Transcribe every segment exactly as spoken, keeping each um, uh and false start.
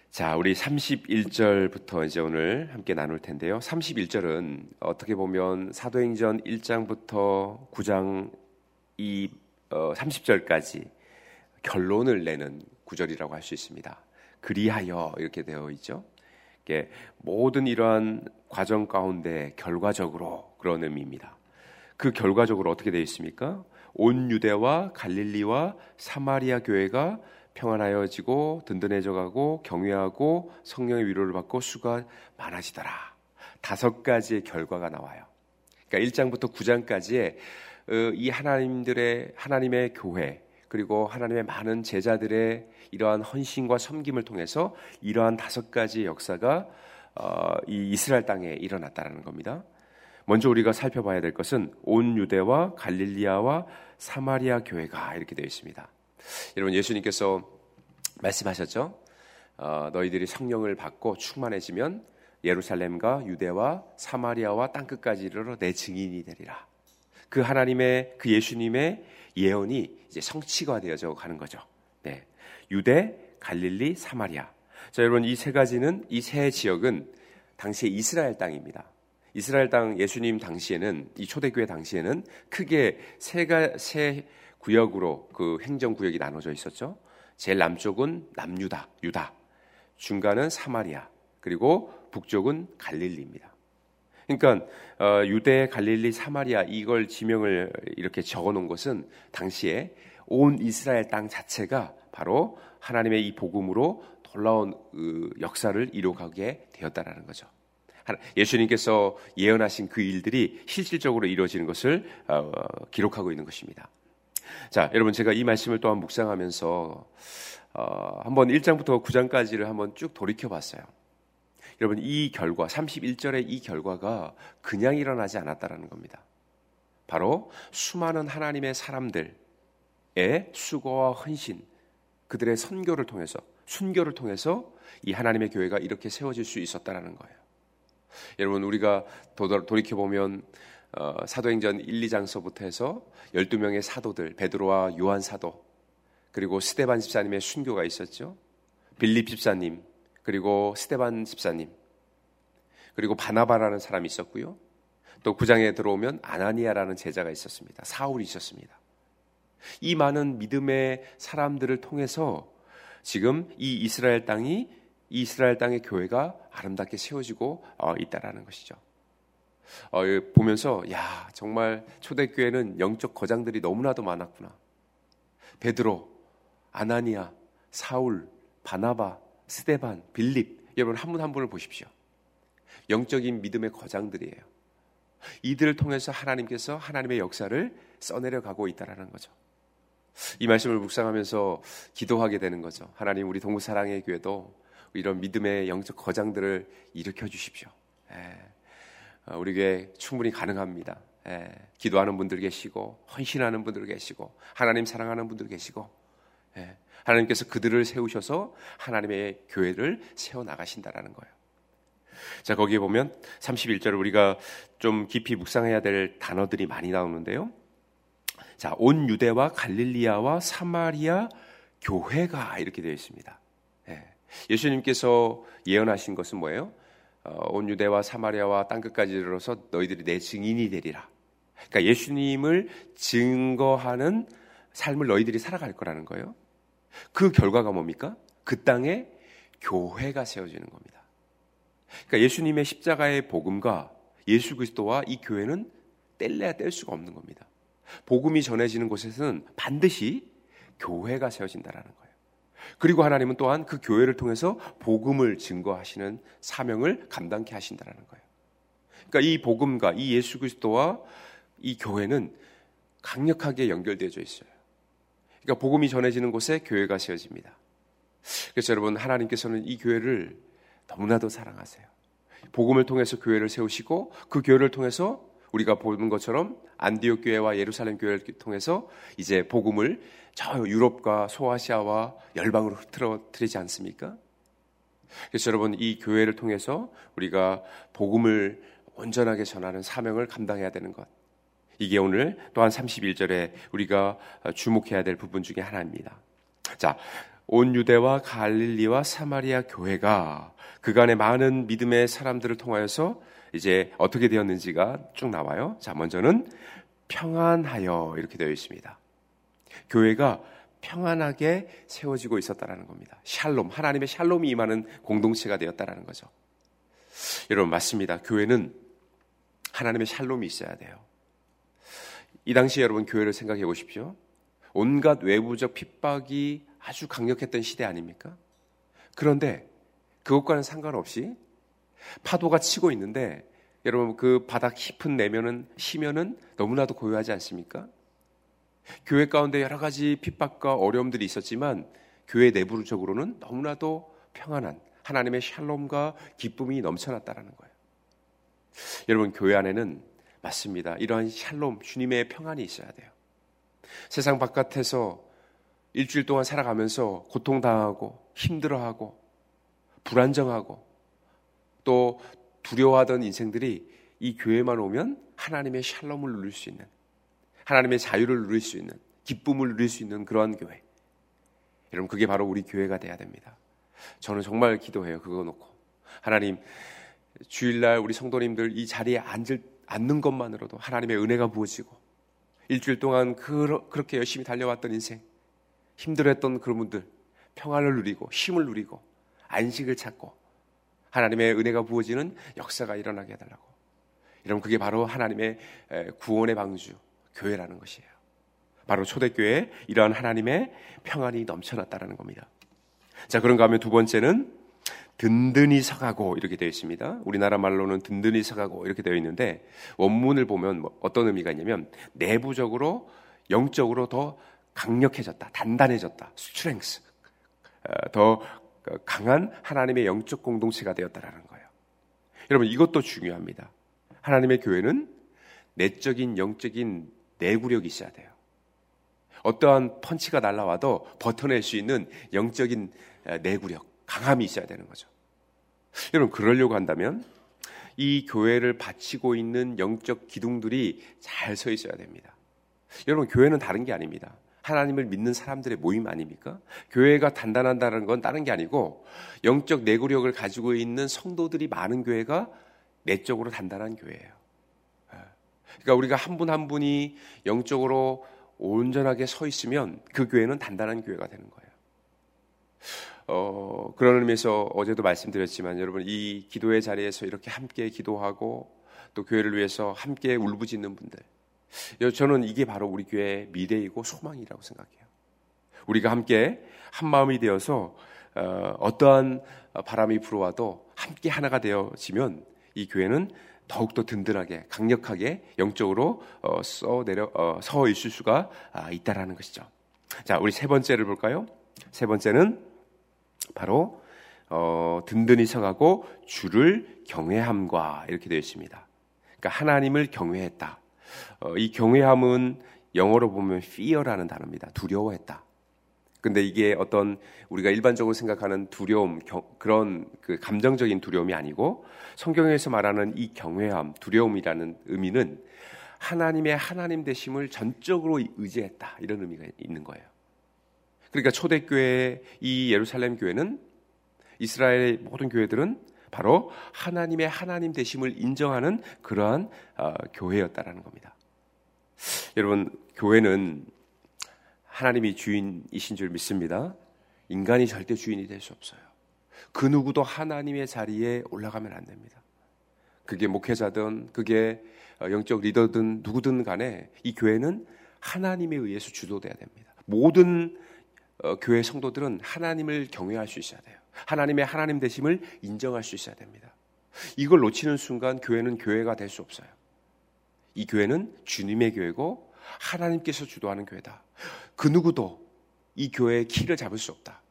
자, 우리 삼십일 절부터 이제 오늘 함께 나눌 텐데요. 삼십일 절은 어떻게 보면 사도행전 일 장부터 구 장 이 어, 삼십 절까지 결론을 내는 구절이라고 할 수 있습니다. 그리하여 이렇게 되어 있죠. 이게 모든 이러한 과정 가운데 결과적으로 그런 의미입니다. 그 결과적으로 어떻게 되어 있습니까? 온 유대와 갈릴리와 사마리아 교회가 평안하여지고 든든해져가고 경외하고 성령의 위로를 받고 수가 많아지더라. 다섯 가지의 결과가 나와요. 그러니까 일 장부터 구 장까지의 이 하나님들의 하나님의 교회 그리고 하나님의 많은 제자들의 이러한 헌신과 섬김을 통해서 이러한 다섯 가지의 역사가 이 이스라엘 땅에 일어났다는 겁니다. 먼저 우리가 살펴봐야 될 것은 온 유대와 갈릴리아와 사마리아 교회가 이렇게 되어 있습니다. 여러분, 예수님께서 말씀하셨죠? 어, 너희들이 성령을 받고 충만해지면 예루살렘과 유대와 사마리아와 땅끝까지 이르러 내 증인이 되리라. 그 하나님의 그 예수님의 예언이 이제 성취가 되어져 가는 거죠. 네, 유대, 갈릴리, 사마리아. 자, 여러분, 이 세 가지는 이 세 지역은 당시의 이스라엘 땅입니다. 이스라엘 땅 예수님 당시에는 이 초대교회 당시에는 크게 세가 세 구역으로 그 행정구역이 나눠져 있었죠. 제일 남쪽은 남유다, 유다, 중간은 사마리아, 그리고 북쪽은 갈릴리입니다. 그러니까 어, 유대, 갈릴리, 사마리아 이걸 지명을 이렇게 적어놓은 것은 당시에 온 이스라엘 땅 자체가 바로 하나님의 이 복음으로 놀라운 그 역사를 이루어가게 되었다라는 거죠. 예수님께서 예언하신 그 일들이 실질적으로 이루어지는 것을 어, 기록하고 있는 것입니다. 자, 여러분, 제가 이 말씀을 또한 묵상하면서 어, 한번 일 장부터 구 장까지를 한번 쭉 돌이켜봤어요. 여러분, 이 결과, 삼십일 절의 이 결과가 그냥 일어나지 않았다는 겁니다. 바로 수많은 하나님의 사람들의 수고와 헌신, 그들의 선교를 통해서, 순교를 통해서 이 하나님의 교회가 이렇게 세워질 수 있었다는 거예요. 여러분, 우리가 돌이켜보면 어, 사도행전 일, 이 장서부터 해서 열두 명의 사도들, 베드로와 요한 사도, 그리고 스데반 집사님의 순교가 있었죠. 빌립 집사님, 그리고 스데반 집사님, 그리고 바나바라는 사람이 있었고요. 또 구 장에 들어오면 아나니아라는 제자가 있었습니다. 사울이 있었습니다. 이 많은 믿음의 사람들을 통해서 지금 이 이스라엘 땅이 이 이스라엘 땅의 교회가 아름답게 세워지고 어, 있다라는 것이죠. 어, 보면서 야, 정말 초대교회는 영적 거장들이 너무나도 많았구나. 베드로, 아나니아, 사울, 바나바, 스데반, 빌립, 여러분 한 분 한 분을 보십시오. 영적인 믿음의 거장들이에요. 이들을 통해서 하나님께서 하나님의 역사를 써내려 가고 있다는 거죠. 이 말씀을 묵상하면서 기도하게 되는 거죠. 하나님, 우리 동부사랑의 교회도 이런 믿음의 영적 거장들을 일으켜 주십시오. 예, 우리 교회 충분히 가능합니다. 예, 기도하는 분들 계시고 헌신하는 분들 계시고 하나님 사랑하는 분들 계시고 예, 하나님께서 그들을 세우셔서 하나님의 교회를 세워나가신다라는 거예요. 자, 거기에 보면 삼십일 절을 우리가 좀 깊이 묵상해야 될 단어들이 많이 나오는데요. 자, 온 유대와 갈릴리아와 사마리아 교회가 이렇게 되어 있습니다. 예, 예수님께서 예언하신 것은 뭐예요? 어, 온 유대와 사마리아와 땅끝까지 이르러서 너희들이 내 증인이 되리라. 그러니까 예수님을 증거하는 삶을 너희들이 살아갈 거라는 거예요. 그 결과가 뭡니까? 그 땅에 교회가 세워지는 겁니다. 그러니까 예수님의 십자가의 복음과 예수 그리스도와 이 교회는 뗄래야 뗄 수가 없는 겁니다. 복음이 전해지는 곳에서는 반드시 교회가 세워진다는 거예요. 그리고 하나님은 또한 그 교회를 통해서 복음을 증거하시는 사명을 감당케 하신다는 거예요. 그러니까 이 복음과 이 예수 그리스도와 이 교회는 강력하게 연결되어져 있어요. 그러니까 복음이 전해지는 곳에 교회가 세워집니다. 그래서 여러분, 하나님께서는 이 교회를 너무나도 사랑하세요. 복음을 통해서 교회를 세우시고 그 교회를 통해서 우리가 보는 것처럼 안디옥 교회와 예루살렘 교회를 통해서 이제 복음을 저 유럽과 소아시아와 열방으로 흐트러뜨리지 않습니까? 그래서 여러분, 이 교회를 통해서 우리가 복음을 온전하게 전하는 사명을 감당해야 되는 것, 이게 오늘 또한 삼십일 절에 우리가 주목해야 될 부분 중에 하나입니다. 자, 온 유대와 갈릴리와 사마리아 교회가 그간의 많은 믿음의 사람들을 통하여서 이제 어떻게 되었는지가 쭉 나와요. 자, 먼저는 평안하여 이렇게 되어 있습니다. 교회가 평안하게 세워지고 있었다라는 겁니다. 샬롬, 하나님의 샬롬이 임하는 공동체가 되었다라는 거죠. 여러분, 맞습니다. 교회는 하나님의 샬롬이 있어야 돼요. 이 당시에 여러분 교회를 생각해 보십시오. 온갖 외부적 핍박이 아주 강력했던 시대 아닙니까? 그런데 그것과는 상관없이 파도가 치고 있는데 여러분 그 바닥 깊은 내면은 시면은 너무나도 고요하지 않습니까? 교회 가운데 여러 가지 핍박과 어려움들이 있었지만 교회 내부적으로는 너무나도 평안한 하나님의 샬롬과 기쁨이 넘쳐났다라는 거예요. 여러분 교회 안에는 맞습니다. 이러한 샬롬, 주님의 평안이 있어야 돼요. 세상 바깥에서 일주일 동안 살아가면서 고통당하고 힘들어하고 불안정하고 또 두려워하던 인생들이 이 교회만 오면 하나님의 샬롬을 누릴 수 있는, 하나님의 자유를 누릴 수 있는, 기쁨을 누릴 수 있는 그러한 교회. 여러분 그게 바로 우리 교회가 돼야 됩니다. 저는 정말 기도해요. 그거 놓고 하나님, 주일날 우리 성도님들 이 자리에 앉을, 앉는 것만으로도 하나님의 은혜가 부어지고 일주일 동안 그, 그렇게 열심히 달려왔던 인생, 힘들어했던 그런 분들 평안을 누리고 힘을 누리고 안식을 찾고 하나님의 은혜가 부어지는 역사가 일어나게 해달라고. 여러분 그게 바로 하나님의 구원의 방주, 교회라는 것이에요. 바로 초대교회에 이러한 하나님의 평안이 넘쳐났다는 겁니다. 자, 그런가 하면 두 번째는 든든히 서가고 이렇게 되어 있습니다. 우리나라 말로는 든든히 서가고 이렇게 되어 있는데 원문을 보면 뭐 어떤 의미가 있냐면 내부적으로 영적으로 더 강력해졌다, 단단해졌다, 스트렝스, 더 강한 하나님의 영적 공동체가 되었다라는 거예요. 여러분 이것도 중요합니다. 하나님의 교회는 내적인 영적인 내구력이 있어야 돼요. 어떠한 펀치가 날라와도 버텨낼 수 있는 영적인 내구력, 강함이 있어야 되는 거죠. 여러분 그러려고 한다면 이 교회를 바치고 있는 영적 기둥들이 잘 서 있어야 됩니다. 여러분 교회는 다른 게 아닙니다. 하나님을 믿는 사람들의 모임 아닙니까? 교회가 단단한다는 건 다른 게 아니고 영적 내구력을 가지고 있는 성도들이 많은 교회가 내적으로 단단한 교회예요. 그러니까 우리가 한 분 한 분이 영적으로 온전하게 서 있으면 그 교회는 단단한 교회가 되는 거예요. 어, 그런 의미에서 어제도 말씀드렸지만 여러분 이 기도의 자리에서 이렇게 함께 기도하고 또 교회를 위해서 함께 울부짖는 분들, 저는 이게 바로 우리 교회의 미래이고 소망이라고 생각해요. 우리가 함께 한 마음이 되어서 어, 어떠한 바람이 불어와도 함께 하나가 되어지면 이 교회는 더욱더 든든하게 강력하게 영적으로 어, 써 내려 어, 서 있을 수가 아, 있다라는 것이죠. 자, 우리 세 번째를 볼까요? 세 번째는 바로 어, 든든히 서가고 주를 경외함과 이렇게 되어 있습니다. 그러니까 하나님을 경외했다. 어, 이 경외함은 영어로 보면 fear라는 단어입니다. 두려워했다. 근데 이게 어떤 우리가 일반적으로 생각하는 두려움, 겨, 그런 그 감정적인 두려움이 아니고 성경에서 말하는 이 경외함, 두려움이라는 의미는 하나님의 하나님 되심을 전적으로 의지했다. 이런 의미가 있는 거예요. 그러니까 초대교회 이 예루살렘 교회는 이스라엘의 모든 교회들은 바로 하나님의 하나님 되심을 인정하는 그러한 어, 교회였다라는 겁니다. 여러분 교회는 하나님이 주인이신 줄 믿습니다. 인간이 절대 주인이 될 수 없어요. 그 누구도 하나님의 자리에 올라가면 안 됩니다. 그게 목회자든 그게 영적 리더든 누구든 간에 이 교회는 하나님에 의해서 주도돼야 됩니다. 모든 어, 교회 성도들은 하나님을 경외할 수 있어야 돼요. 하나님의 하나님 되심을 인정할 수 있어야 됩니다. 이걸 놓치는 순간 교회는 교회가 될 수 없어요. 이 교회는 주님의 교회고 하나님께서 주도하는 교회다. 그 누구도 이 교회의 키를 잡을 수 없다.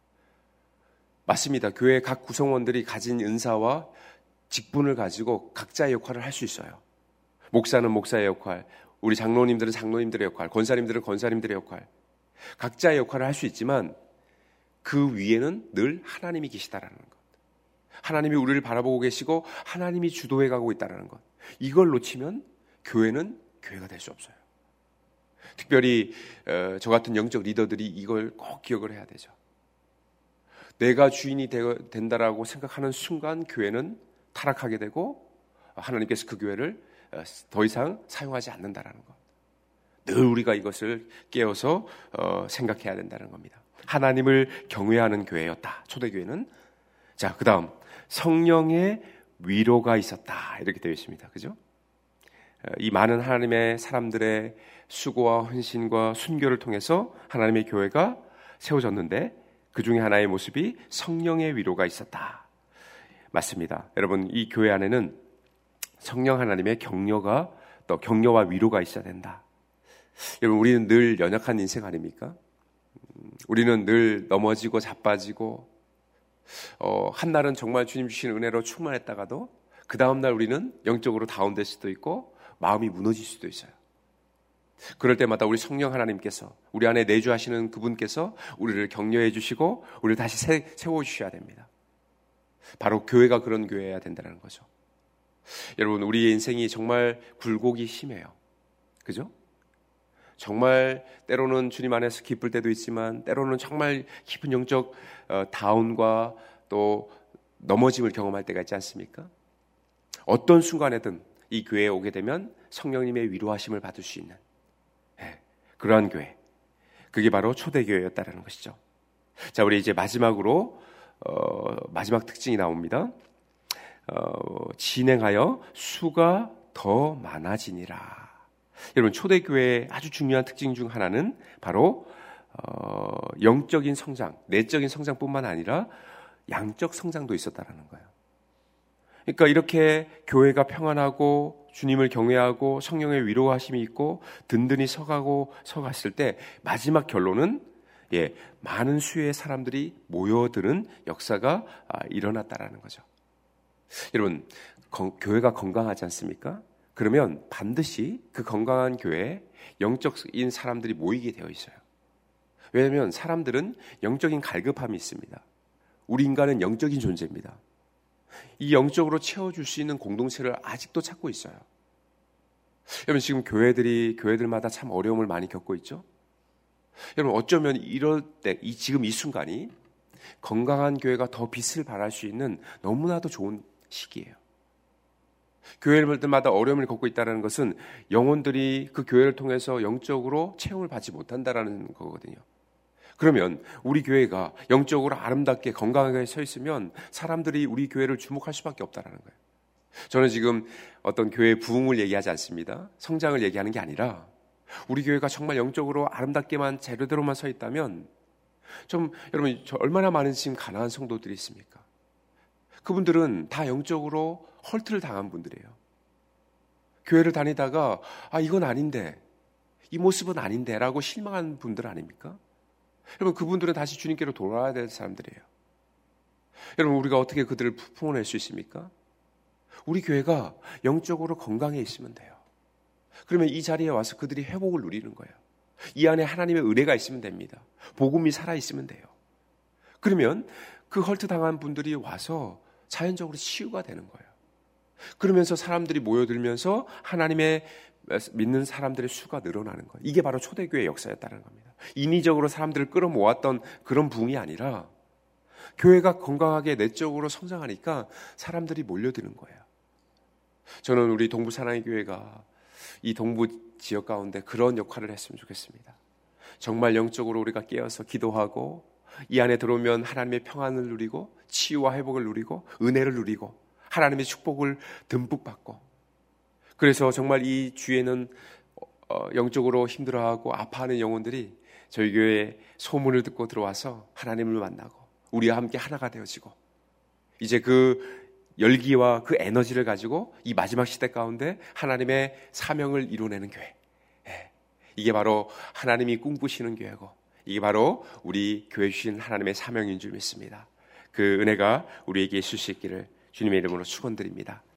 맞습니다. 교회 각 구성원들이 가진 은사와 직분을 가지고 각자의 역할을 할 수 있어요. 목사는 목사의 역할, 우리 장로님들은 장로님들의 역할, 권사님들은 권사님들의 역할, 각자의 역할을 할 수 있지만 그 위에는 늘 하나님이 계시다라는 것. 하나님이 우리를 바라보고 계시고 하나님이 주도해 가고 있다는 것. 이걸 놓치면 교회는 교회가 될 수 없어요. 특별히 저 같은 영적 리더들이 이걸 꼭 기억을 해야 되죠. 내가 주인이 되, 된다라고 생각하는 순간 교회는 타락하게 되고 하나님께서 그 교회를 더 이상 사용하지 않는다라는 것. 늘 우리가 이것을 깨어서 어, 생각해야 된다는 겁니다. 하나님을 경외하는 교회였다, 초대교회는. 자, 그 다음 성령의 위로가 있었다, 이렇게 되어 있습니다. 그죠? 이 많은 하나님의 사람들의 수고와 헌신과 순교를 통해서 하나님의 교회가 세워졌는데 그 중에 하나의 모습이 성령의 위로가 있었다. 맞습니다. 여러분, 이 교회 안에는 성령 하나님의 격려가 또 격려와 위로가 있어야 된다. 여러분, 우리는 늘 연약한 인생 아닙니까? 우리는 늘 넘어지고 자빠지고 어, 한날은 정말 주님 주신 은혜로 충만했다가도 그 다음날 우리는 영적으로 다운될 수도 있고 마음이 무너질 수도 있어요. 그럴 때마다 우리 성령 하나님께서 우리 안에 내주하시는 그분께서 우리를 격려해 주시고 우리를 다시 세, 세워주셔야 됩니다. 바로 교회가 그런 교회여야 된다는 거죠. 여러분, 우리의 인생이 정말 굴곡이 심해요. 그죠? 정말 때로는 주님 안에서 기쁠 때도 있지만 때로는 정말 깊은 영적 다운과 또 넘어짐을 경험할 때가 있지 않습니까? 어떤 순간에든 이 교회에 오게 되면 성령님의 위로하심을 받을 수 있는 그러한 교회, 그게 바로 초대교회였다는 것이죠. 자, 우리 이제 마지막으로 어, 마지막 특징이 나옵니다. 어, 진행하여 수가 더 많아지니라. 여러분, 초대교회의 아주 중요한 특징 중 하나는 바로 어, 영적인 성장, 내적인 성장뿐만 아니라 양적 성장도 있었다라는 거예요. 그러니까 이렇게 교회가 평안하고 주님을 경외하고 성령의 위로하심이 있고 든든히 서가고 서갔을 때 마지막 결론은 예, 많은 수의 사람들이 모여드는 역사가 아, 일어났다라는 거죠. 여러분, 거, 교회가 건강하지 않습니까? 그러면 반드시 그 건강한 교회에 영적인 사람들이 모이게 되어 있어요. 왜냐하면 사람들은 영적인 갈급함이 있습니다. 우리 인간은 영적인 존재입니다. 이 영적으로 채워줄 수 있는 공동체를 아직도 찾고 있어요. 여러분, 지금 교회들이 교회들마다 참 어려움을 많이 겪고 있죠. 여러분, 어쩌면 이럴 때, 이 지금 이 순간이 건강한 교회가 더 빛을 발할 수 있는 너무나도 좋은 시기예요. 교회들마다 어려움을 겪고 있다는 것은 영혼들이 그 교회를 통해서 영적으로 체험을 받지 못한다라는 거거든요. 그러면 우리 교회가 영적으로 아름답게 건강하게 서 있으면 사람들이 우리 교회를 주목할 수밖에 없다는 거예요. 저는 지금 어떤 교회의 부흥을 얘기하지 않습니다. 성장을 얘기하는 게 아니라 우리 교회가 정말 영적으로 아름답게만 제대로만 서 있다면 좀 여러분, 저 얼마나 많은 지금 가난한 성도들이 있습니까? 그분들은 다 영적으로 헐트를 당한 분들이에요. 교회를 다니다가 아 이건 아닌데, 이 모습은 아닌데 라고 실망한 분들 아닙니까? 여러분, 그분들은 다시 주님께로 돌아와야 될 사람들이에요. 여러분, 우리가 어떻게 그들을 품어낼 수 있습니까? 우리 교회가 영적으로 건강해 있으면 돼요. 그러면 이 자리에 와서 그들이 회복을 누리는 거예요. 이 안에 하나님의 은혜가 있으면 됩니다. 복음이 살아있으면 돼요. 그러면 그 헐트당한 분들이 와서 자연적으로 치유가 되는 거예요. 그러면서 사람들이 모여들면서 하나님의 믿는 사람들의 수가 늘어나는 거예요. 이게 바로 초대교회의 역사였다는 겁니다. 인위적으로 사람들을 끌어모았던 그런 부흥이 아니라 교회가 건강하게 내적으로 성장하니까 사람들이 몰려드는 거예요. 저는 우리 동부 사랑의 교회가 이 동부 지역 가운데 그런 역할을 했으면 좋겠습니다. 정말 영적으로 우리가 깨어서 기도하고 이 안에 들어오면 하나님의 평안을 누리고 치유와 회복을 누리고 은혜를 누리고 하나님의 축복을 듬뿍 받고, 그래서 정말 이 주에는 어, 영적으로 힘들어하고 아파하는 영혼들이 저희 교회에 소문을 듣고 들어와서 하나님을 만나고 우리와 함께 하나가 되어지고, 이제 그 열기와 그 에너지를 가지고 이 마지막 시대 가운데 하나님의 사명을 이루어내는 교회. 예, 이게 바로 하나님이 꿈꾸시는 교회고, 이게 바로 우리 교회 주신 하나님의 사명인 줄 믿습니다. 그 은혜가 우리에게 있을 수 있기를 주님의 이름으로 축원드립니다.